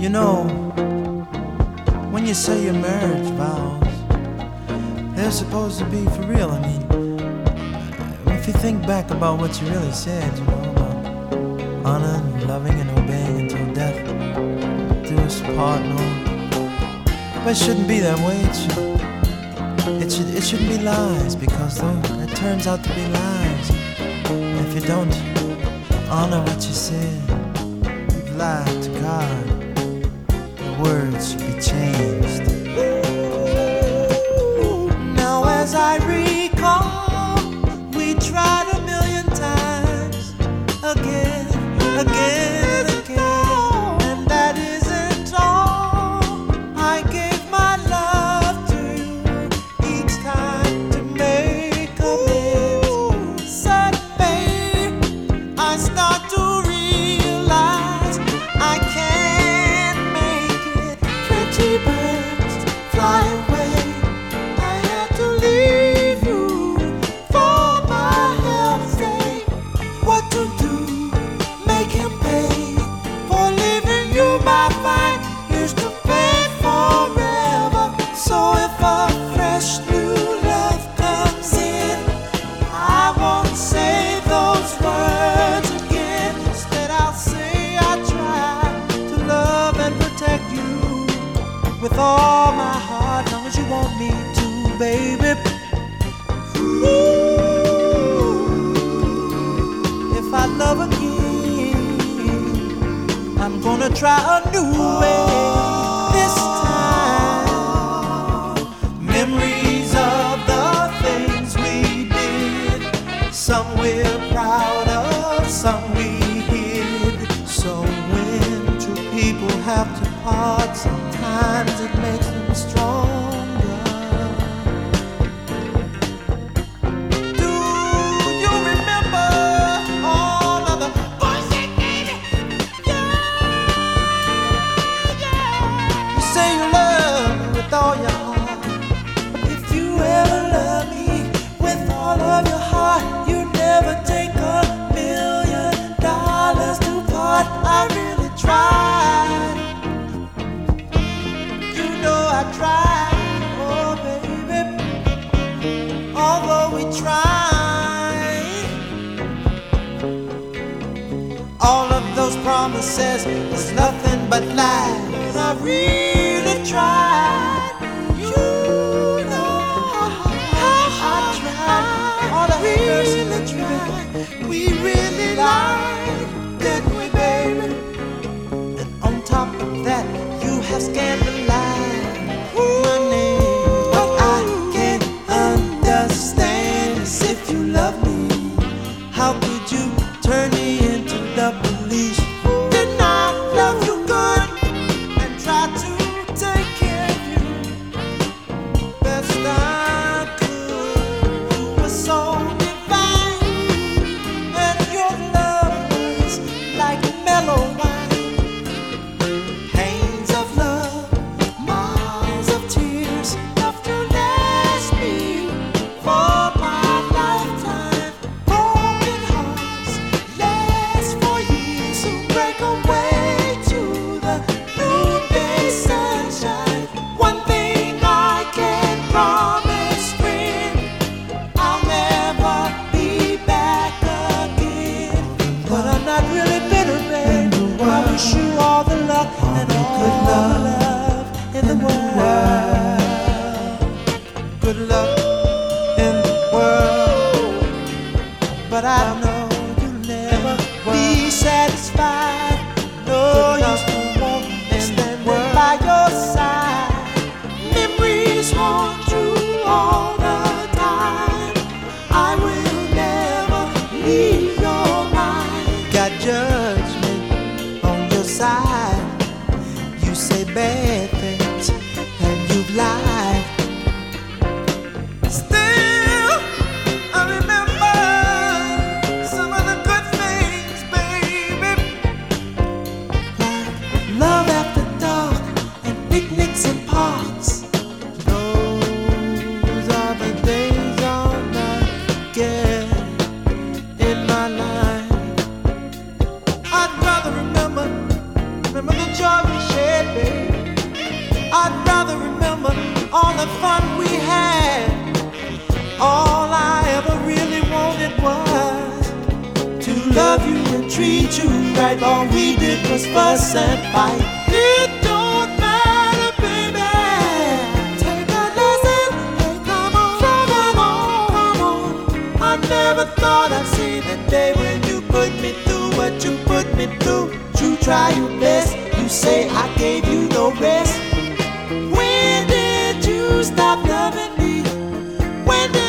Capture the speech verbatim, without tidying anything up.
You know, when you say your marriage vows, they're supposed to be for real. I mean, if you think back about what you really said, you know, about honor and loving and obeying until death do us part, no. But it shouldn't be that way. It should, it should, it shouldn't be lies, because though it turns out to be lies. If you don't honor what you said, you've lied to God. The words should be changed. Now as I recall, we tried a million times, again, again, again, and that isn't all. I gave my love to you each time to make amends. Suddenly, I start to realize I can't make it. Pretty birds fly away. I had to leave you for my health's sake. What to do? Make him pay for leaving you. My fine used to pay forever. So if a fresh new love comes in, I won't say those words again. Instead I'll say I tried to love and protect you with all my heart, long as you want me to, baby. Ooh, if I love again, I'm gonna try a new way this time. Memories of the things we did, some we're proud of, some we hid. So when two people have to part, sometimes it makes them stronger. Do you remember all of the bullshit, baby? Yeah, yeah. You say you love me with all your heart. If you ever love me with all of your heart, you never take a million dollars to part. I really tried. You know I tried, oh baby. Although we tried, all of those promises was nothing but lies. I really tried. You know how I tried. All I really tried. We really lied, didn't we, baby? And on top of that, you have scandalized my name. What I can't understand is if you love me, how could you turn me into the police? Didn't I love you good and try to take care of you best I could? You were so divine, and your love was like mellow wine. Pains of love, miles of tears, enough to last me for my lifetime. Broken hearts last for years, who break away to the noonday sunshine. One thing I can promise, friend, I'll never be back again. But I'm not really bitter, babe. I wish you all the luck and all the love in the world. Good luck in the world. But I know you'll never be satisfied. No, you still want me standing by your side. Memories haunt you all the time. I will never leave your mind. Got judgment on your side. You say bad things and you've lied. Still, I remember some of the good things, baby. Like love after dark and picnics in parks. Those are the days I'll not forget in my life. I'd rather remember, remember the joy we shared. the fun we had, all I ever really wanted was to love you and treat you right. All we did was fuss and fight. It don't matter, baby. Take a lesson. Hey, come on, come on, come on. I never thought I'd see the day when you put me through what you put me through. You try your best. You say I gave you no rest. When did you stop loving me? When did